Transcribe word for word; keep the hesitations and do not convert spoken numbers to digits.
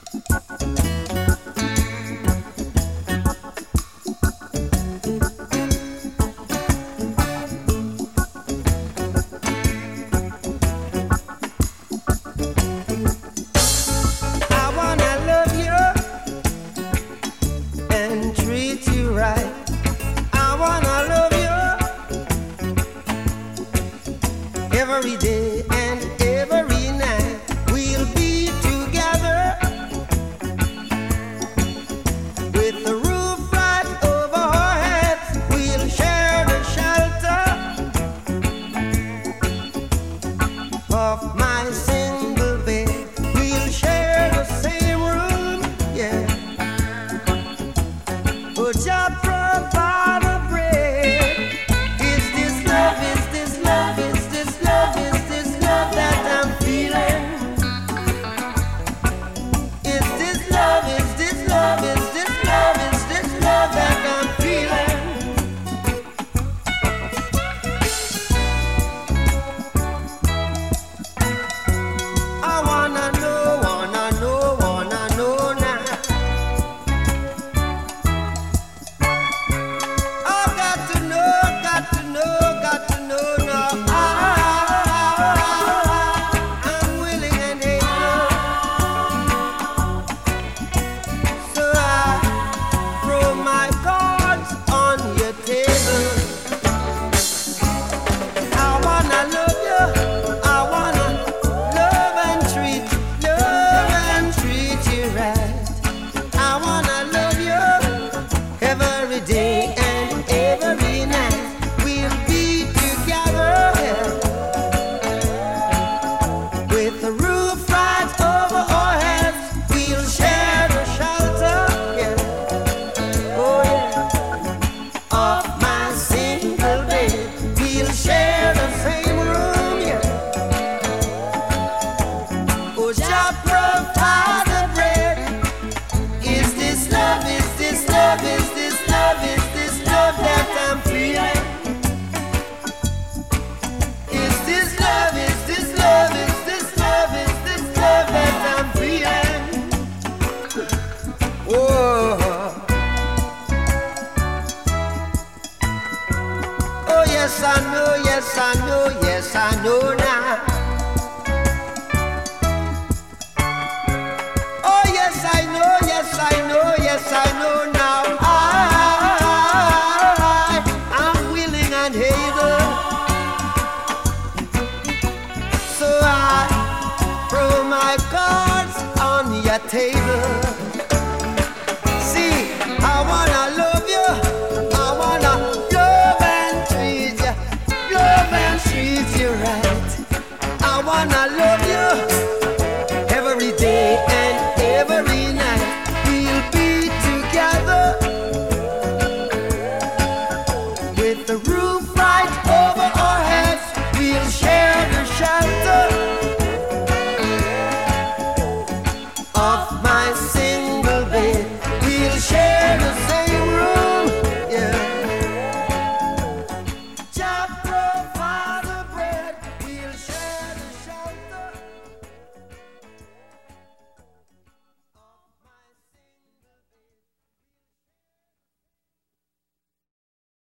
Every day and every night we'll be together with the roof right over our heads. We'll share the shelter of my single bed. We'll share the same room, yeah. But just provide a bread. Is this love? Is this love? Is this love? Is this love that I'm feeling? Is this love? Is this love? Is this love? Is this love that I'm feeling? I wanna know, wanna know, wanna know now. I got to know, got to know, got to know now. I, I'm willing and able, so I throw my cards on your table. I wanna love you, I wanna love and treat, love and treat you right. I wanna love you every day and every night. We'll be together, yeah, with the roof right over our heads. We'll share the shelter, yeah, oh yeah, of my single bed. We'll share the same room, yeah. Oh, just provide the bread. Is this love? Is this love? Is this love? Is this love that I'm feeling? Is this love? Is this love? Is this love? Is this love that I'm feeling? Oh, oh yes I know, yes I know, yes I know now. Oh yes I know, yes I know, yes I know now. I, I'm willing and able, so I throw my cards on your table. See, I wanna love you, I wanna love and treat you, love and treat you right. I wanna love